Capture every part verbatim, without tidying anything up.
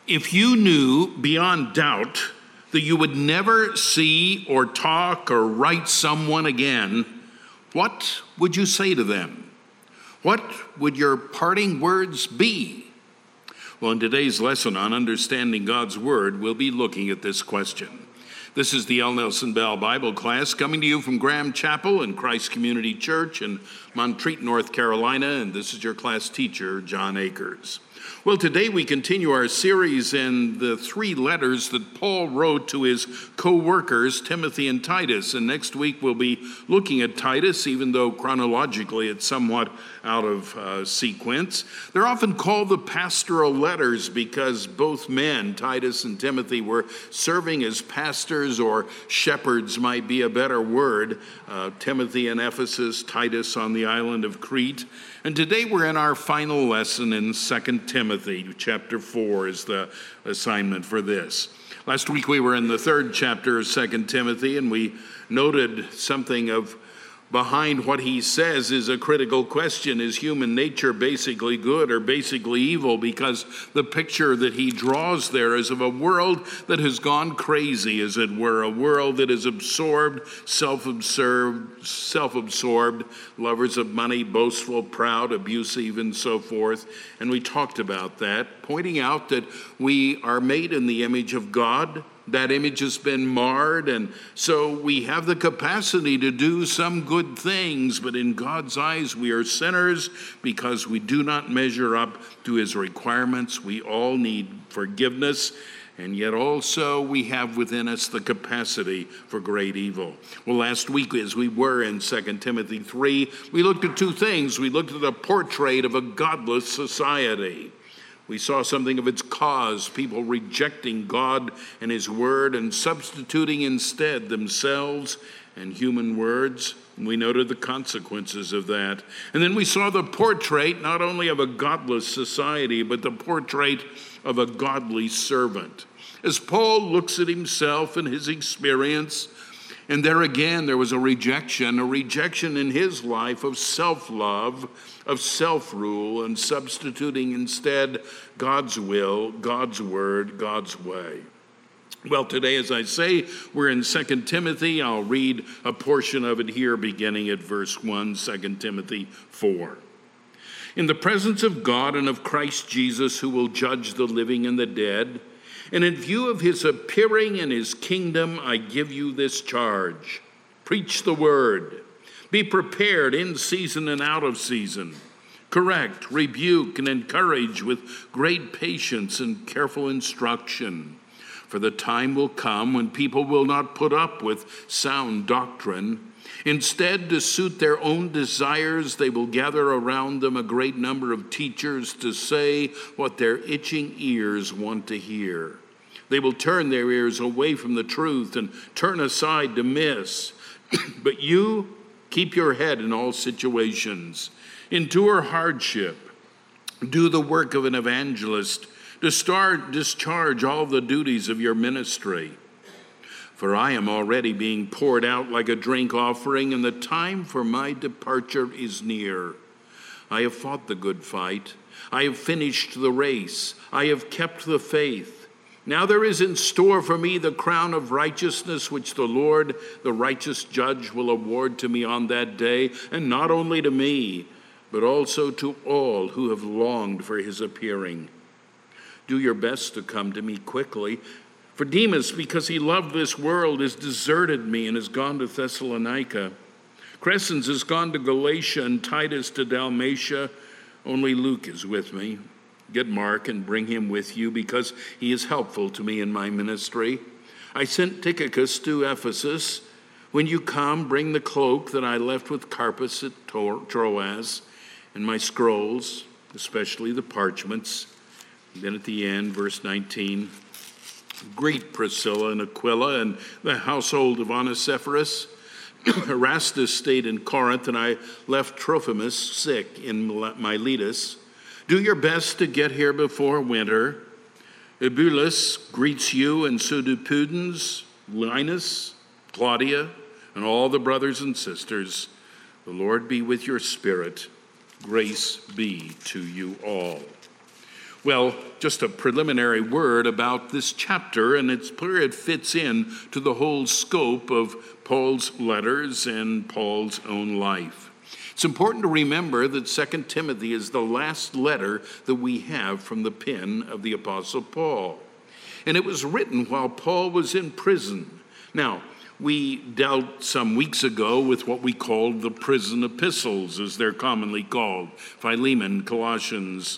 If you knew beyond doubt that you would never see or talk or write someone again, what would you say to them? What would your parting words be? Well, in today's lesson on understanding God's Word, we'll be looking at this question. This is the L. Nelson Bell Bible class coming to you from Graham Chapel and Christ Community Church in Montreat, North Carolina, and this is your class teacher, John Akers. Well, today we continue our series in the three letters that Paul wrote to his co-workers, Timothy and Titus. And next week we'll be looking at Titus, even though chronologically it's somewhat out of uh, sequence. They're often called the pastoral letters because both men, Titus and Timothy, were serving as pastors, or shepherds might be a better word. Uh, Timothy in Ephesus, Titus on the island of Crete. And today we're in our final lesson in Second Timothy. Chapter four is the assignment for this. Last week we were in the third chapter of Second Timothy, and we noted something of behind what he says is a critical question. Is human nature basically good or basically evil? Because the picture that he draws there is of a world that has gone crazy, as it were, a world that is absorbed, self-absorbed, self-absorbed, lovers of money, boastful, proud, abusive, and so forth. And we talked about that, pointing out that we are made in the image of God. That image has been marred, and so we have the capacity to do some good things, but in God's eyes we are sinners because we do not measure up to his requirements. We all need forgiveness, and yet also we have within us the capacity for great evil. Well, last week as we were in Second Timothy three, we looked at two things. We looked at a portrait of a godless society. We saw something of its cause, people rejecting God and his word and substituting instead themselves and human words. We noted the consequences of that. And then we saw the portrait not only of a godless society, but the portrait of a godly servant. As Paul looks at himself and his experience, and there again, there was a rejection, a rejection in his life of self-love, of self-rule, and substituting instead God's will, God's word, God's way. Well, today, as I say, we're in Second Timothy. I'll read a portion of it here, beginning at verse one, Second Timothy four. In the presence of God and of Christ Jesus, who will judge the living and the dead, and in view of his appearing in his kingdom, I give you this charge. Preach the word. Be prepared in season and out of season. Correct, rebuke, and encourage with great patience and careful instruction. For the time will come when people will not put up with sound doctrine. Instead, to suit their own desires, they will gather around them a great number of teachers to say what their itching ears want to hear. They will turn their ears away from the truth and turn aside to miss. But you keep your head in all situations. Endure hardship. Do the work of an evangelist. To start, discharge all the duties of your ministry. For I am already being poured out like a drink offering, and the time for my departure is near. I have fought the good fight. I have finished the race. I have kept the faith. Now there is in store for me the crown of righteousness, which the Lord, the righteous judge, will award to me on that day, and not only to me, but also to all who have longed for his appearing. Do your best to come to me quickly. For Demas, because he loved this world, has deserted me and has gone to Thessalonica. Crescens has gone to Galatia and Titus to Dalmatia. Only Luke is with me. Get Mark and bring him with you, because he is helpful to me in my ministry. I sent Tychicus to Ephesus. When you come, bring the cloak that I left with Carpus at Troas, and my scrolls, especially the parchments. And then at the end, verse nineteen, greet Priscilla and Aquila and the household of Onesiphorus. Erastus stayed in Corinth, and I left Trophimus sick in Miletus. Do your best to get here before winter. Eubulus greets you, and so do Pudens, Linus, Claudia, and all the brothers and sisters. The Lord be with your spirit. Grace be to you all. Well, just a preliminary word about this chapter, and it's where it fits in to the whole scope of Paul's letters and Paul's own life. It's important to remember that Second Timothy is the last letter that we have from the pen of the Apostle Paul. And it was written while Paul was in prison. Now, we dealt some weeks ago with what we called the prison epistles, as they're commonly called, Philemon, Colossians,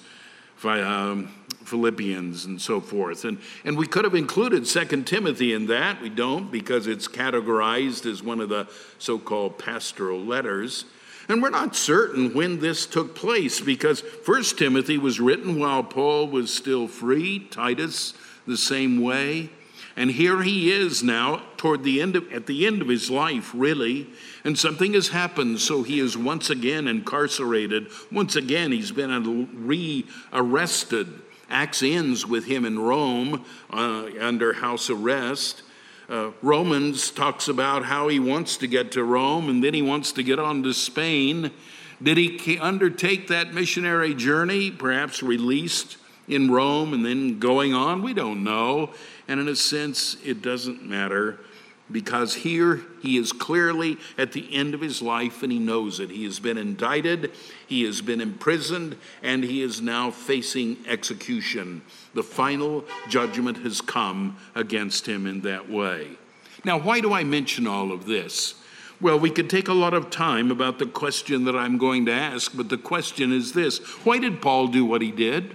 Um, Philippians, and so forth. And, and we could have included Second Timothy in that. We don't, because it's categorized as one of the so-called pastoral letters. And we're not certain when this took place, because First Timothy was written while Paul was still free, Titus the same way. And here he is now toward the end of, at the end of his life, really, and something has happened, so he is once again incarcerated. Once again, he's been re-arrested. Acts ends with him in Rome uh, under house arrest. Uh, Romans talks about how he wants to get to Rome, and then he wants to get on to Spain. Did he undertake that missionary journey, perhaps released in Rome and then going on? We don't know. And in a sense, it doesn't matter, because here he is clearly at the end of his life, and he knows it. He has been indicted, he has been imprisoned, and he is now facing execution. The final judgment has come against him in that way. Now, why do I mention all of this? Well, we could take a lot of time about the question that I'm going to ask, but the question is this: why did Paul do what he did?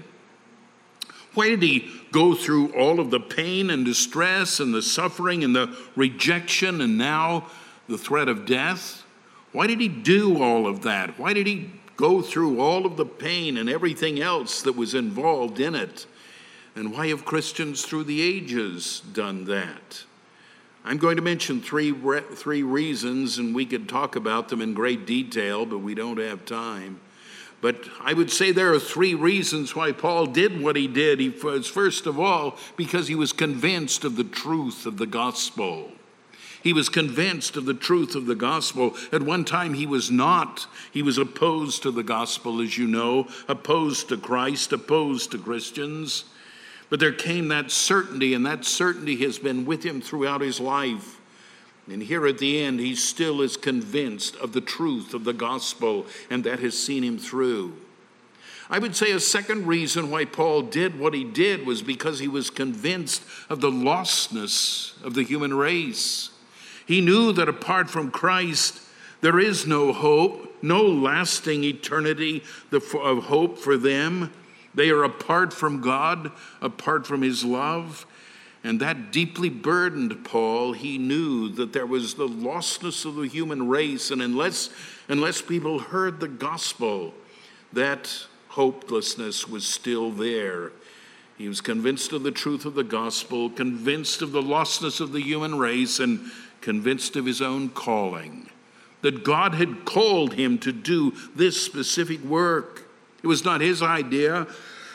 Why did he go through all of the pain and distress and the suffering and the rejection and now the threat of death? Why did he do all of that? Why did he go through all of the pain and everything else that was involved in it? And why have Christians through the ages done that? I'm going to mention three, three reasons, and we could talk about them in great detail, but we don't have time. But I would say there are three reasons why Paul did what he did. He was, first of all, because he was convinced of the truth of the gospel. He was convinced of the truth of the gospel. At one time he was not. He was opposed to the gospel, as you know, opposed to Christ, opposed to Christians. But there came that certainty, and that certainty has been with him throughout his life. And here at the end, he still is convinced of the truth of the gospel, and that has seen him through. I would say a second reason why Paul did what he did was because he was convinced of the lostness of the human race. He knew that apart from Christ, there is no hope, no lasting eternity of hope for them. They are apart from God, apart from his love. And that deeply burdened Paul. He knew that there was the lostness of the human race, and unless, unless people heard the gospel, that hopelessness was still there. He was convinced of the truth of the gospel, convinced of the lostness of the human race, and convinced of his own calling, that God had called him to do this specific work. It was not his idea.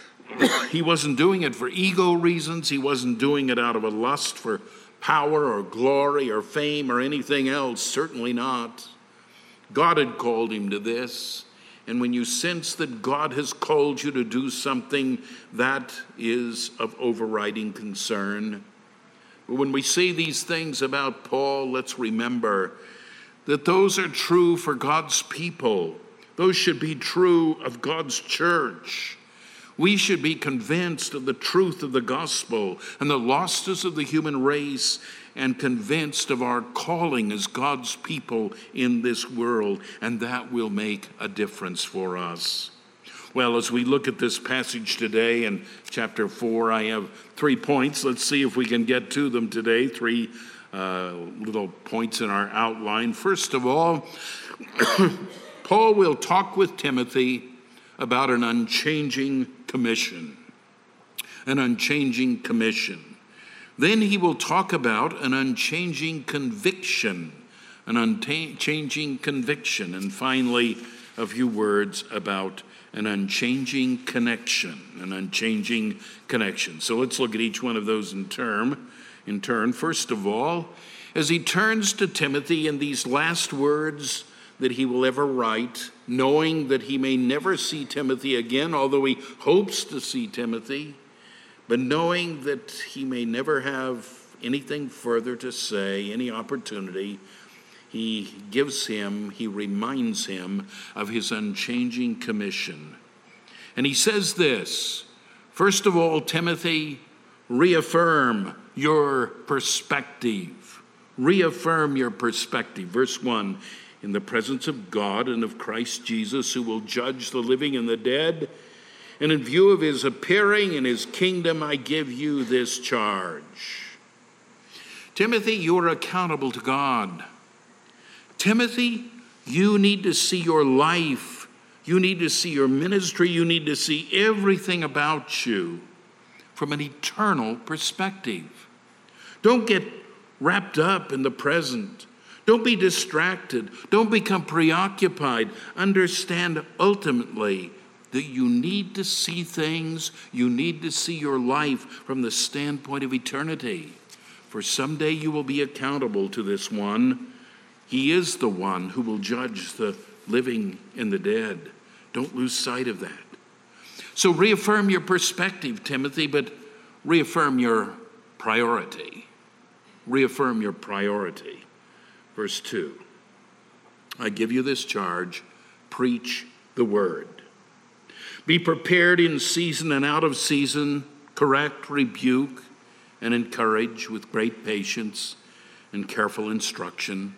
He wasn't doing it for ego reasons. He wasn't doing it out of a lust for power or glory or fame or anything else. Certainly not. God had called him to this. And when you sense that God has called you to do something, that is of overriding concern. But when we say these things about Paul, let's remember that those are true for God's people. Those should be true of God's church. We should be convinced of the truth of the gospel and the lostness of the human race, and convinced of our calling as God's people in this world, and that will make a difference for us. Well, as we look at this passage today in chapter four, I have three points. Let's see if we can get to them today. Three uh, little points in our outline. First of all, Paul will talk with Timothy about an unchanging commission. An unchanging commission. Then he will talk about an unchanging conviction. An unchanging conviction. And finally, a few words about an unchanging connection. An unchanging connection. So let's look at each one of those in turn. In turn, first of all, as he turns to Timothy in these last words that he will ever write, knowing that he may never see Timothy again, although he hopes to see Timothy, but knowing that he may never have anything further to say, any opportunity, he gives him, he reminds him of his unchanging commission. And he says this, first of all, Timothy, reaffirm your perspective. Reaffirm your perspective. Verse one, in the presence of God and of Christ Jesus, who will judge the living and the dead, and in view of his appearing in his kingdom, I give you this charge. Timothy, you are accountable to God. Timothy, you need to see your life. You need to see your ministry. You need to see everything about you from an eternal perspective. Don't get wrapped up in the present. Don't be distracted. Don't become preoccupied. Understand ultimately that you need to see things, you need to see your life from the standpoint of eternity. For someday you will be accountable to this one. He is the one who will judge the living and the dead. Don't lose sight of that. So reaffirm your perspective, Timothy, but reaffirm your priority. Reaffirm your priority. Verse two, I give you this charge, preach the word. Be prepared in season and out of season, correct, rebuke, and encourage with great patience and careful instruction.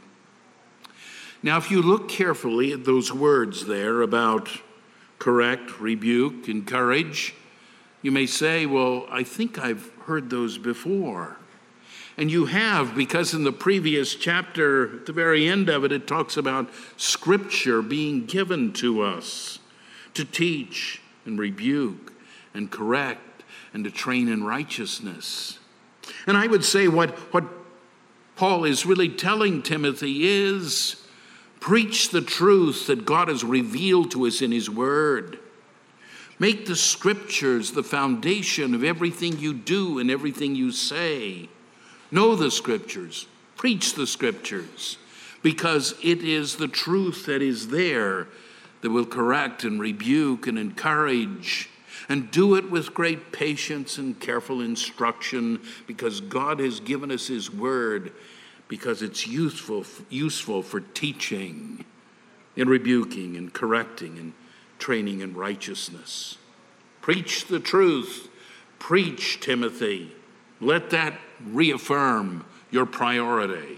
Now, if you look carefully at those words there about correct, rebuke, encourage, you may say, well, I think I've heard those before. And you have, because in the previous chapter, at the very end of it, it talks about Scripture being given to us to teach and rebuke and correct and to train in righteousness. And I would say what, what Paul is really telling Timothy is, preach the truth that God has revealed to us in his word. Make the Scriptures the foundation of everything you do and everything you say. Know the Scriptures. Preach the Scriptures, because it is the truth that is there that will correct and rebuke and encourage, and do it with great patience and careful instruction, because God has given us his word, because it's useful, useful for teaching and rebuking and correcting and training in righteousness. Preach the truth. Preach, Timothy. Let that reaffirm your priority.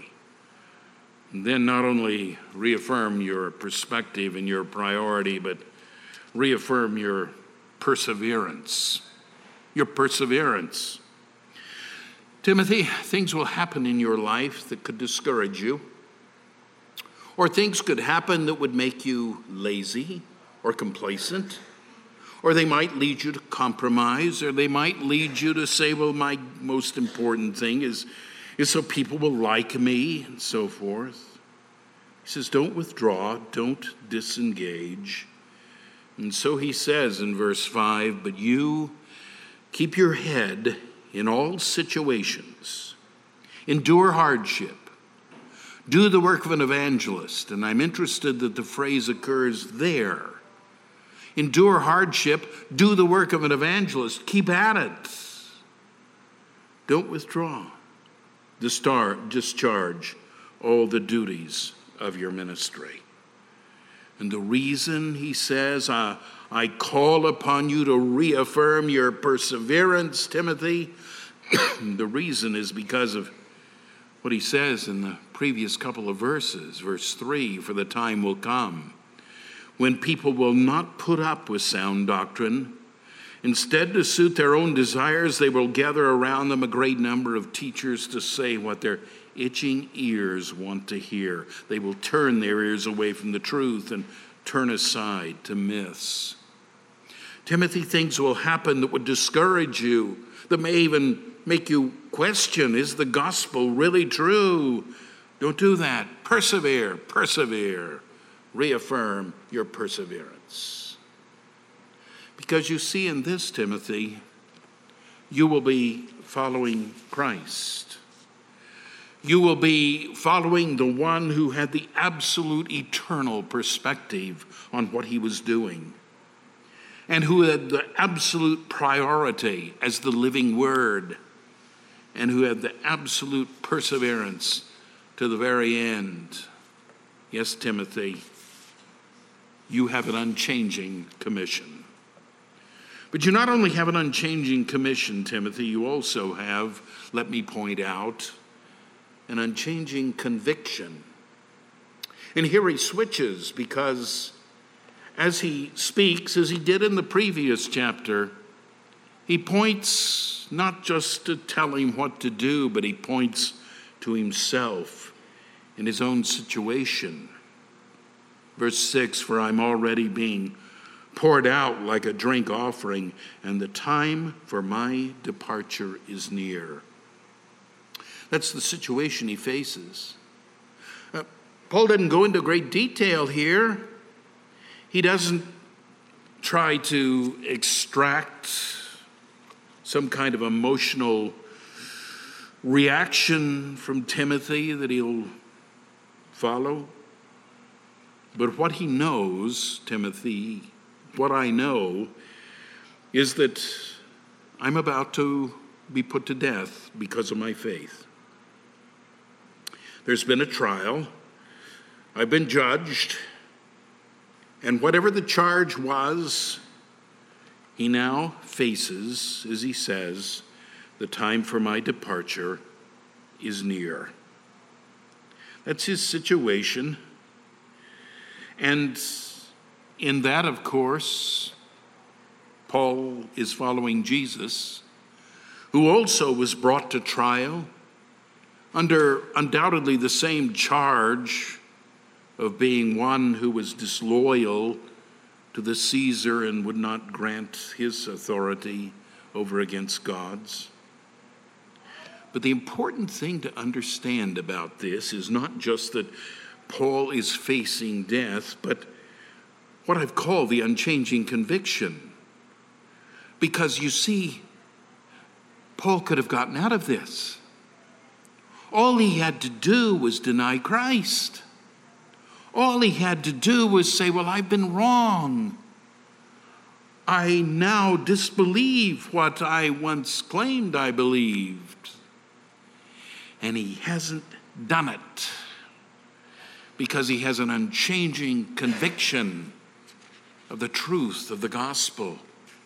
And then not only reaffirm your perspective and your priority, but reaffirm your perseverance. Your perseverance. Timothy, things will happen in your life that could discourage you, or things could happen that would make you lazy or complacent, or they might lead you to compromise, or they might lead you to say, well, my most important thing is, is so people will like me, and so forth. He says, don't withdraw, don't disengage. And so he says in verse five, but you keep your head in all situations. Endure hardship. Do the work of an evangelist. And I'm interested that the phrase occurs there. Endure hardship. Do the work of an evangelist. Keep at it. Don't withdraw. Discharge all the duties of your ministry. And the reason, he says, I, I call upon you to reaffirm your perseverance, Timothy. The reason is because of what he says in the previous couple of verses. Verse three, for the time will come when people will not put up with sound doctrine. Instead, to suit their own desires, they will gather around them a great number of teachers to say what their itching ears want to hear. They will turn their ears away from the truth and turn aside to myths. Timothy, things will happen that would discourage you, that may even make you question, is the gospel really true? Don't do that. Persevere, persevere. Reaffirm your perseverance. Because you see in this, Timothy, you will be following Christ. You will be following the one who had the absolute eternal perspective on what he was doing, and who had the absolute priority as the living word, and who had the absolute perseverance to the very end. Yes, Timothy, you have an unchanging commission. But you not only have an unchanging commission, Timothy, you also have, let me point out, an unchanging conviction. And here he switches, because as he speaks, as he did in the previous chapter, he points not just to tell him what to do, but he points to himself in his own situation. Verse six, for I'm already being poured out like a drink offering, and the time for my departure is near. That's the situation he faces. Uh, Paul doesn't go into great detail here. He doesn't try to extract some kind of emotional reaction from Timothy that he'll follow. But what he knows, Timothy, what I know, is that I'm about to be put to death because of my faith. There's been a trial. I've been judged. And whatever the charge was, he now faces, as he says, the time for my departure is near. That's his situation. And in that, of course, Paul is following Jesus, who also was brought to trial under undoubtedly the same charge of being one who was disloyal to the Caesar and would not grant his authority over against God's. But the important thing to understand about this is not just that Paul is facing death, but what I've called the unchanging conviction. Because you see, Paul could have gotten out of this. All he had to do was deny Christ. All he had to do was say, well, I've been wrong. I now disbelieve what I once claimed I believed. And he hasn't done it because he has an unchanging conviction of the truth of the gospel.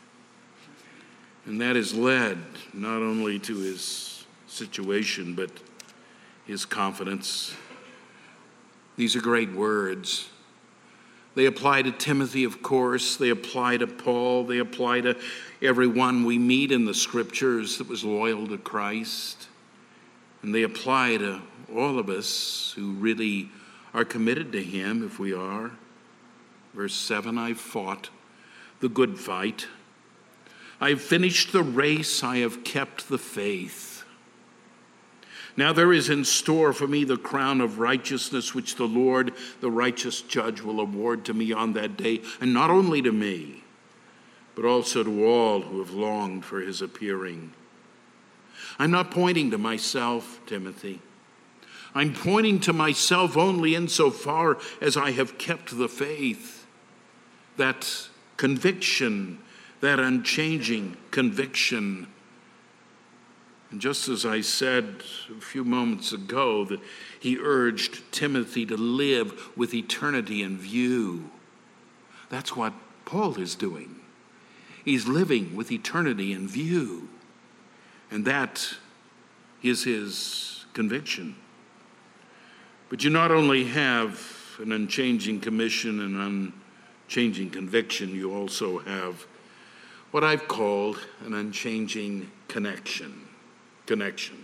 And that has led not only to his situation, but his confidence. These are great words. They apply to Timothy, of course. They apply to Paul. They apply to everyone we meet in the scriptures that was loyal to Christ. And they apply to all of us who really are committed to him, if we are. Verse seven, I've fought the good fight. I've finished the race. I have kept the faith. Now there is in store for me the crown of righteousness, which the Lord, the righteous judge, will award to me on that day, and not only to me, but also to all who have longed for his appearing. I'm not pointing to myself, Timothy. I'm pointing to myself only insofar as I have kept the faith. That conviction, that unchanging conviction. And just as I said a few moments ago, that he urged Timothy to live with eternity in view. That's what Paul is doing. He's living with eternity in view. And that is his conviction. But you not only have an unchanging commission and unchanging conviction, you also have what I've called an unchanging connection. Connection.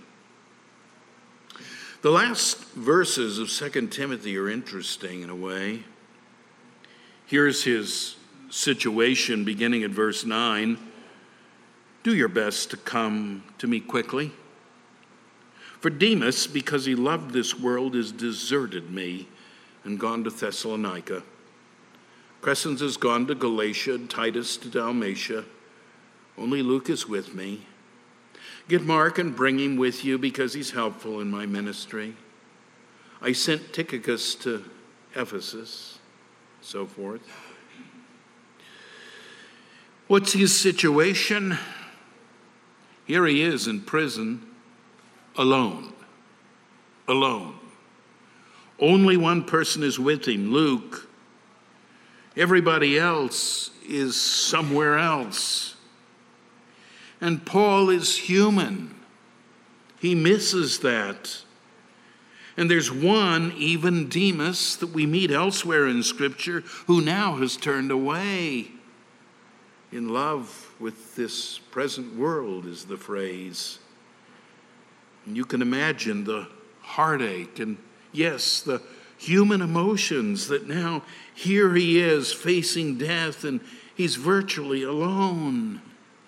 The last verses of Second Timothy are interesting in a way. Here's his situation beginning at verse nine. Do your best to come to me quickly. For Demas, because he loved this world, has deserted me and gone to Thessalonica. Crescens has gone to Galatia, Titus to Dalmatia. Only Luke is with me. Get Mark and bring him with you because he's helpful in my ministry. I sent Tychicus to Ephesus, so forth. What's his situation? Here he is in prison, alone. Alone. Only one person is with him, Luke. Everybody else is somewhere else. And Paul is human. He misses that. And there's one, even Demas, that we meet elsewhere in Scripture, who now has turned away. In love with this present world is the phrase. And you can imagine the heartache and, yes, the human emotions that now here he is facing death and he's virtually alone.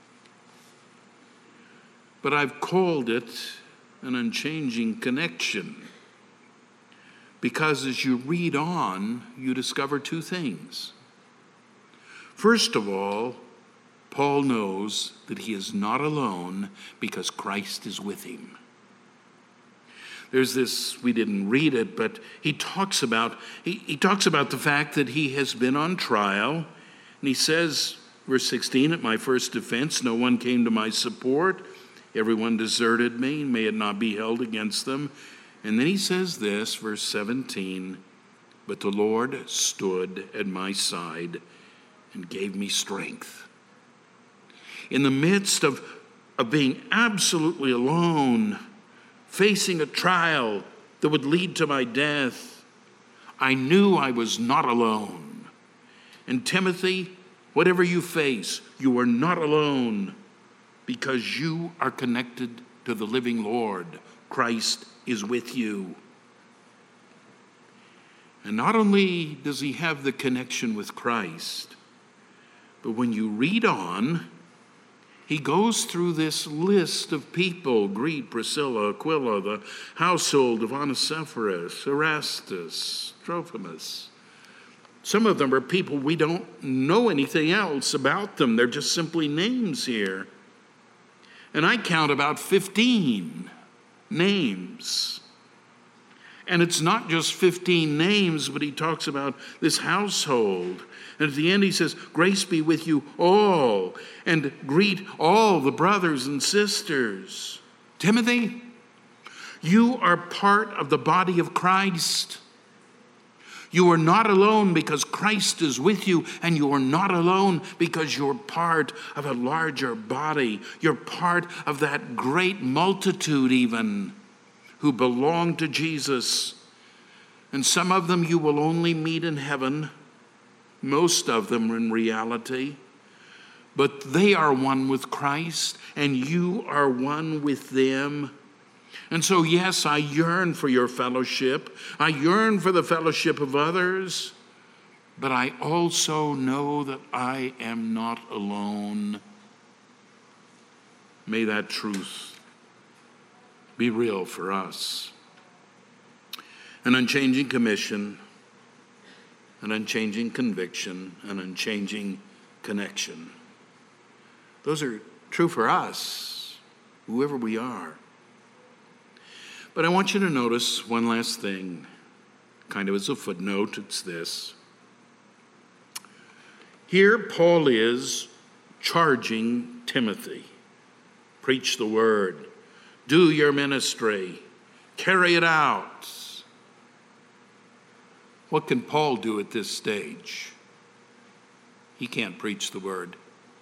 But I've called it an unchanging connection because as you read on, you discover two things. First of all, Paul knows that he is not alone because Christ is with him. There's this, we didn't read it, but he talks about he, he talks about the fact that he has been on trial. And he says, verse sixteen, at my first defense, no one came to my support. Everyone deserted me. May it not be held against them. And then he says this, verse seventeen, but the Lord stood at my side and gave me strength. In the midst of, of being absolutely alone, facing a trial that would lead to my death, I knew I was not alone. And Timothy, whatever you face, you are not alone because you are connected to the living Lord. Christ is with you. And not only does he have the connection with Christ, but when you read on, he goes through this list of people. Greet Priscilla, Aquila, the household of Onesiphorus, Erastus, Trophimus. Some of them are people we don't know anything else about them. They're just simply names here. And I count about fifteen names. And it's not just fifteen names, but he talks about this household. And at the end he says, grace be with you all, and greet all the brothers and sisters. Timothy, you are part of the body of Christ. You are not alone because Christ is with you, and you are not alone because you're part of a larger body. You're part of that great multitude even who belong to Jesus. And some of them you will only meet in heaven. Most of them in reality. But they are one with Christ, and you are one with them. And so, yes, I yearn for your fellowship. I yearn for the fellowship of others. But I also know that I am not alone. May that truth be real for us. An unchanging commission, an unchanging conviction, an unchanging connection. Those are true for us, whoever we are. But I want you to notice one last thing, kind of as a footnote. It's this. Here Paul is charging Timothy. Preach the word. Do your ministry. Carry it out. What can Paul do at this stage? He can't preach the word.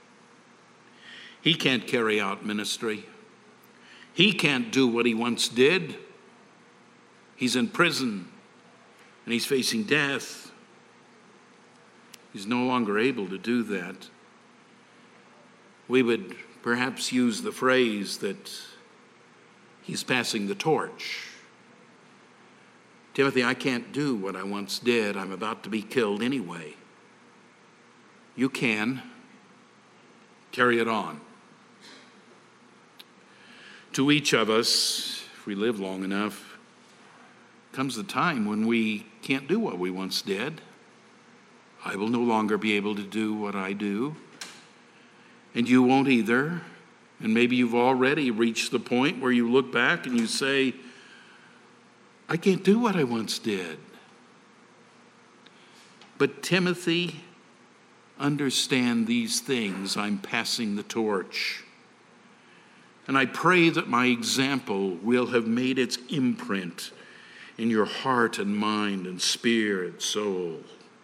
He can't carry out ministry. He can't do what he once did. He's in prison and he's facing death. He's no longer able to do that. We would perhaps use the phrase that he's passing the torch. Timothy, I can't do what I once did. I'm about to be killed anyway. You can. Carry it on. To each of us, if we live long enough, comes the time when we can't do what we once did. I will no longer be able to do what I do, and you won't either. And maybe you've already reached the point where you look back and you say, I can't do what I once did. But Timothy, understand these things. I'm passing the torch. And I pray that my example will have made its imprint in your heart and mind and spirit, soul.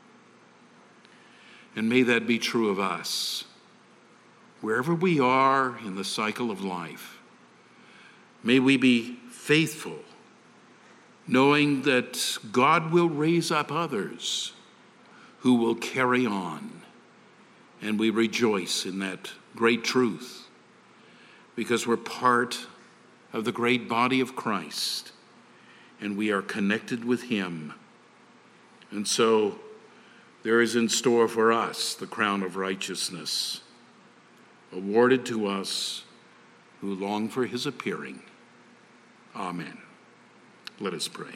And may that be true of us. Wherever we are in the cycle of life, may we be faithful, knowing that God will raise up others who will carry on. And we rejoice in that great truth because we're part of the great body of Christ and we are connected with him. And so there is in store for us the crown of righteousness, awarded to us who long for his appearing. Amen. Let us pray.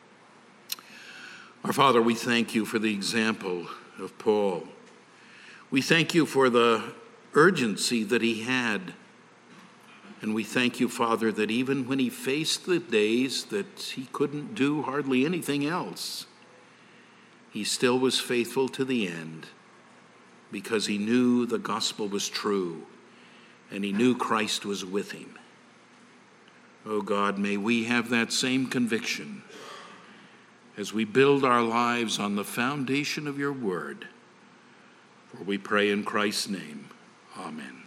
Our Father, we thank you for the example of Paul. We thank you for the urgency that he had. And we thank you, Father, that even when he faced the days that he couldn't do hardly anything else, he still was faithful to the end because he knew the gospel was true and he knew Christ was with him. Oh God, may we have that same conviction as we build our lives on the foundation of your word. For we pray in Christ's name. Amen.